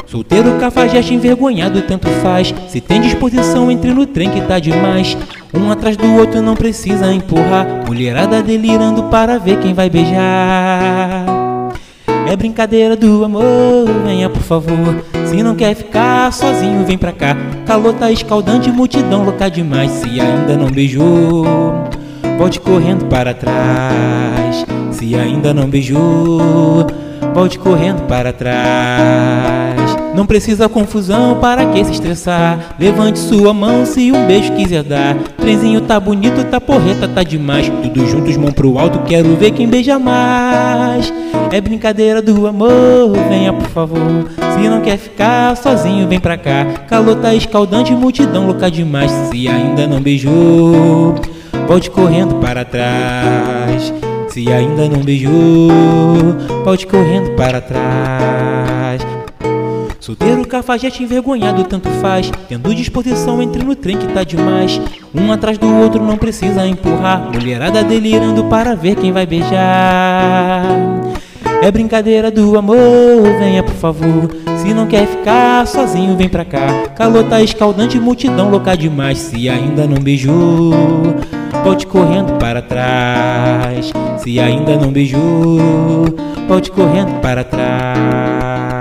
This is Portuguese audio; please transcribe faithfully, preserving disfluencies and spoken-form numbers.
Solteiro, cafajeste, envergonhado, tanto faz. Se tem disposição, entre no trem que tá demais. Um atrás do outro, não precisa empurrar. Mulherada delirando para ver quem vai beijar. É brincadeira do amor, venha por favor. Se não quer ficar sozinho, vem pra cá. Calor tá escaldante, multidão louca demais. Se ainda não beijou, volte correndo para trás. Se ainda não beijou, volte correndo para trás. Não precisa confusão, para que se estressar? Levante sua mão se um beijo quiser dar. Trenzinho tá bonito, tá porreta, tá demais. Tudo juntos, mão pro alto, quero ver quem beija mais. É brincadeira do amor, venha por favor. Se não quer ficar sozinho, vem pra cá. Calor tá escaldante, multidão louca demais. Se ainda não beijou, volte correndo para trás. Se ainda não beijou, volte correndo para trás. Solteiro, cafajeste, envergonhado, tanto faz. Tendo disposição, entre no trem que tá demais. Um atrás do outro, não precisa empurrar. Mulherada delirando para ver quem vai beijar. É brincadeira do amor, venha por favor. Se não quer ficar sozinho, vem pra cá. Calor tá escaldante, multidão louca demais. Se ainda não beijou, volte correndo para trás. Se ainda não beijou, volte correndo para trás.